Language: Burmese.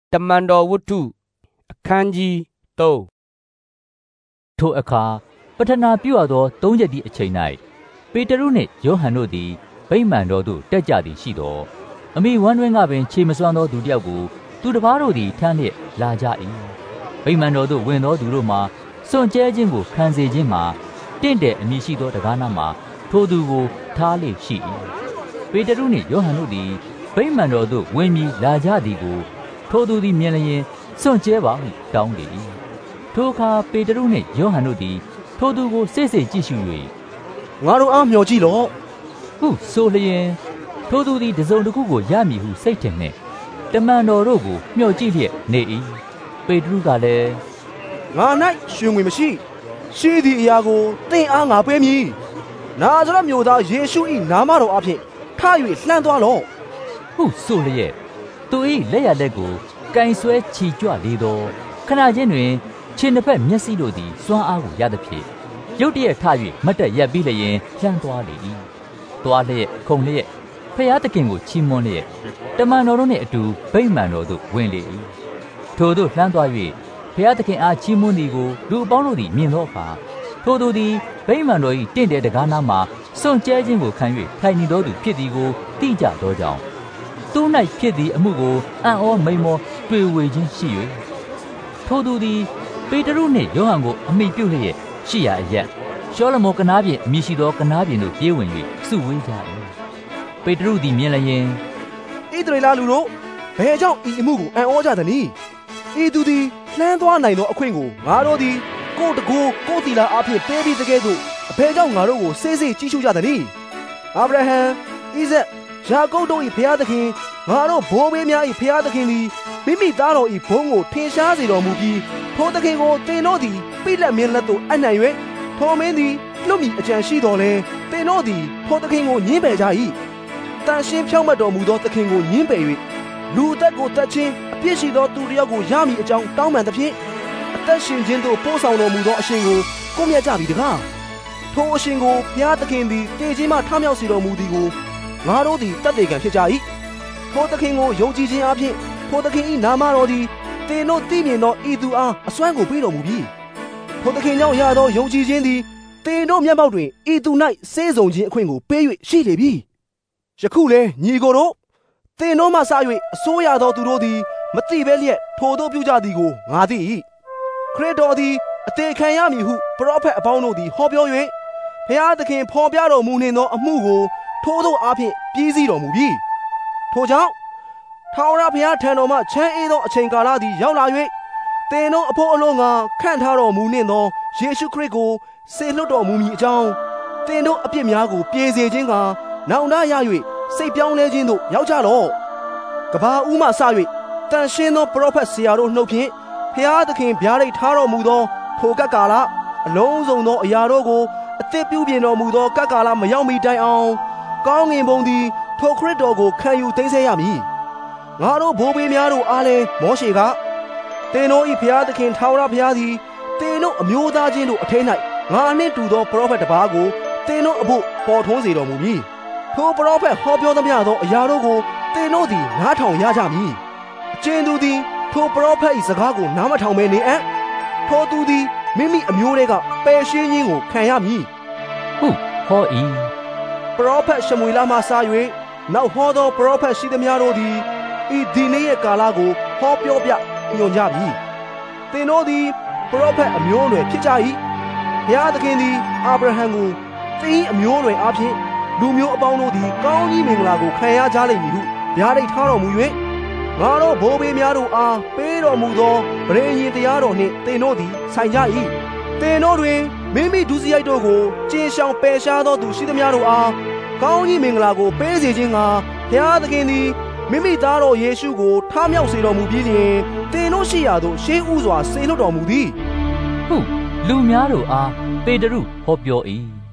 တမန်တော်ဝတ္ထုအခန်းကြီး3 ထိုအခါပထနာပြုသော3ရက်သည့်အချိန်၌ပေတရုနှင့်ယောဟန်တို့သည်ဗိမာန်တော်သို့တက်ကြသည်ရှိသောအမိဝမ်းတွင်ကပင်ခြေမစွမ်းသောသူတစ်ယောက်ကိုသူတစ်ပါးတို့သည်ထမ်းလျက်လာကြ၏ဗိမာန်တော်သို့ဝင်သောသူတို့မှာစွန့်ကြဲခြင်းကိုခံစေခြင်းမှာတင့်တယ်အမည်ရှိသောတကားနာမှာထိုသူကိုထားလေရှိ၏ပေတရုနှင့်ယောဟန်တို့သည်ဗိမာန်တော်သို့ဝင်ပြီးလာကြသည်ကိုထိုသူသည်မြင်လျင်စွန့်ကြဲပါဟုတောင်းလေ၏ထိုအခါပေတရုနှင့်ယောဟန်တို့သည်ထိုသူကိုစိတ်စိတ်ကြည့်ရှု၍ငါတို့အားမျှော်ကြည့်လော့ဟုဆိုလျင်ထိုသူသည်တစုံတစ်ခုကိုရမည်ဟုစိတ်ထင်နှင့်တမန်တော်တို့ကိုမျှော်ကြည့်လျက်နေ၏ပေတရုကလည်းငါ၌ရွှေငွေမရှိရှိသည့်အရာကိုသင်အားငါပေးမည်နာဇရက်မြို့သားယေရှု၏နာမတော်အဖျင်ထ၍လှမ်းသွားလော့ဟုဆိုလျက်သူ၏လက်ရလက်ကိုကင်ဆွဲချီကြွလေသောခဏချင်းတွင်ခြေနှစ်ဖက်မျက်စိတို့သည်စွမ်းအားကိုရသဖြင့်ရုတ်တရက်ထ၍မတ်တက်ရပ်ပြီးလျင်လှမ်းသွားလေ၏သွားလျက်ခုန်လျက်ဖျားသခင်ကိုချီးမွမ်းလျက်တမန်တော်တို့နှင့်အတူဗိမာန်တော်သို့ဝင်လေ၏ထိုသို့လှမ်းသွား၍ဖျားသခင်အားချီးမွမ်းသည်ကိုလူအပေါင်းတို့သည်မြင်သောအခါထိုသူသည်ဗိမာန်တော်၏တင့်တယ်တကားနားမှစွန့်ကြဲခြင်းကိုခံ၍ထိုင်နေသောသူဖြစ်သည်ကိုသိကြသောကြောင့်သူ၌ဖြစ်သည့်အမှုကိုအံ့ဩမိန်မောတွေ့ဝေခြင်းရှိ၍ထိုသူသည်ပေတရုနှင့်ယောဟန်ကိုအမိပြုလျက်ရှိရာအရပ်ရှောလမောကနားပြင်အမည်ရှိသောကနားပြင်သို့ပြေးဝင်၍စုဝေးကြ၏ပေတရုသည်မြင်လျင်ဣသရေလလူတို့ဘယ်ကြောင့်ဤအမှုကိုအံ့ဩကြသနည်းဤသူသည်လှမ်းသွားနိုင်သောအခွင့်ကိုငါတို့သည်ကိုယ်တကိုယ်ကိုယ်တီလာအဖြစ်ပေးပြီးတကယ်သို့အဘယ်ကြောင့်ငါတို့ကိုစေးစေးကြည့်ရှုကြသနည်းအာဗြဟံဣဇက်ယာကုပ်တို့၏ဖျားသခင်ငါတို့ဘိုးဘေးများ၏ဖျားသခင်သည်မိမိသားတော်၏ဘုန်းကိုထင်ရှားစေတော်မူပြီးထိုသခင်ကိုသင်တို့သည်ပိလက်မင်းလက်သို့အပ်နိုင်၍ထိုမင်းသည်လွတ်မီအကြံရှိတော်လဲသင်တို့သည်ထိုသခင်ကိုညှင်းပယ်ကြ၏တန်ရှင်းဖြောင့်မတ်တော်မူသောသခင်ကိုညှင်းပယ်၍လူအသက်ကိုတတ်ခြင်းအပြစ်ရှိသောသူတစ်ယောက်ကိုရမည်အကြောင်းတောင်းပန်သဖြင့်အသက်ရှင်ခြင်းသို့ပို့ဆောင်တော်မူသောအရှင်ကိုကိုးမြတ်ကြပြီတကားထိုအရှင်ကိုဘုရားသခင်သည်တည်ခြင်းမှထမြောက်စေတော်မူသည်ကိုငါတို့သည်တတ်သိခံဖြစ်ကြ၏ထိုသခင်ကိုယုံကြည်ခြင်းအပြင်ထိုသခင်၏နာမတော်သည်သင်တို့သိမြင်သောဤသူအားအစွမ်းကိုပေးတော်မူပြီထိုသခင်ကြောင့်ရသောယုံကြည်ခြင်းသည်သင်တို့မျက်မှောက်တွင်ဤသူ၌စေးစုံခြင်းအခွင့်ကိုပေး၍ရှိလေပြီယခုလဲညီကိုတို့သင်တို့မှစ၍အစိုးရသောသူတို့သည်မသိဘဲလျက်ထိုတို့ပြုကြသည်ကိုငါသိ၏ခရစ်တော်သည်အသေးခံရမည်ဟုပရောဖက်အပေါင်းတို့သည်ဟောပြော၍ဘုရားသခင်ဖော်ပြတော်မူနှင့်သောအမှုကိုထိုတို့အားဖြင့်ပြီးစီးတော်မူပြီထိုကြောင့်ထာဝရဘုရားထံတော်မှချမ်းအေးသောအချိန်ကာလသည်ရောက်လာ၍သင်တို့အဖို့အလို့ငါခန့်ထားတော်မူနှင့်သောယေရှုခရစ်ကိုစေလွှတ်တော်မူမည်အကြောင်းသင်တို့အပြစ်များကိုပြေစေခြင်းကနောင်တရ၍စိတ်ပြောင်းလဲခြင်းသို့ရောက်ကြလော့ကဘာဦးမှစ၍တန်ရှင်းသောပရောဖက်ဆရာတို့နှုတ်ဖြင့်ဘုရားသခင်ဗျာဒိတ်ထားတော်မူသောထိုကပ်ကာလအလုံးစုံသောအရာတို့ကိုအသစ်ပြုပြင်တော်မူသောကပ်ကာလမရောက်မီတိုင်အောင်ကောင်းငင်ဘုံသည်ထိုခရစ်တော်ကိုခံယူသိမ်းဆည်းရမည်ငါတို့ဘိုးဘေးများတို့အားလည်းမောရှေကသင်တို့၏ဘုရားသခင်ထာဝရဘုရားသည်သင်တို့အမျိုးသားချင်းတို့အထဲ၌ငါနှင့်တူသောပရောဖက်တစ်ပါးကိုသင်တို့အဖို့ပေါ်ထွန်းစေတော်မူမည်ထိုပရောဖက်ဟောပြောသမျှသောအရာတို့ကိုသင်တို့သည်နားထောင်ရကြမည်အကျဉ်သူသည်ထိုပရောဖက်၏စကားကိုနားမထောင်ဘဲနေအံ့ထိုသူသည်မိမိအမျိုးတွေကပယ်ရှင်းခြင်းကိုခံရမည်ဟုဟော၏ပရောဖက်ရှမွေလမှစ၍နောက်ဟောသောပရောဖက်ရှိသမျှတို့သည်ဤဒီနေ့ရဲ့ကာလကိုဟောပြောပြညွှန်ကြပြီသင်တို့သည်ပရောဖက်အမျိုးအနွယ်ဖြစ်ကြ၏ဘုရားသခင်သည်အာဗြဟံကိုသင်၏အမျိုးအနွယ်အဖြစ်လူမျိုးအပေါင်းတို့သည်ကောင်းကြီးမင်္ဂလာကိုခံရကြလိမ့်မည်ဟုဗျာဒိတ်ထားတော်မူ၍ငါတို့ဘိုးဘေးများတို့အားပေးတော်မူသောဗြေညင်တရားတော်နှင့်သင်တို့သည်ဆိုင်ကြ၏သင်တို့တွင်မိမိဒုစရိုက်တို့ကိုကျင်ရှောင်ပယ်ရှားသောသူရှိသမျှတို့အားကောင်းကြီးမင်္ဂလာကိုပေးစေခြင်းကဘုရားသခင်သည်မိမိသားတော်ယေရှုကိုထမြောက်စေတော်မူပြီးလျှင်သင်တို့ရှိရာသို့ရှေးဥစွာဆေလွတ်တော်မူသည်ဟုလူများတို့အားပေတရုဟောပြော၏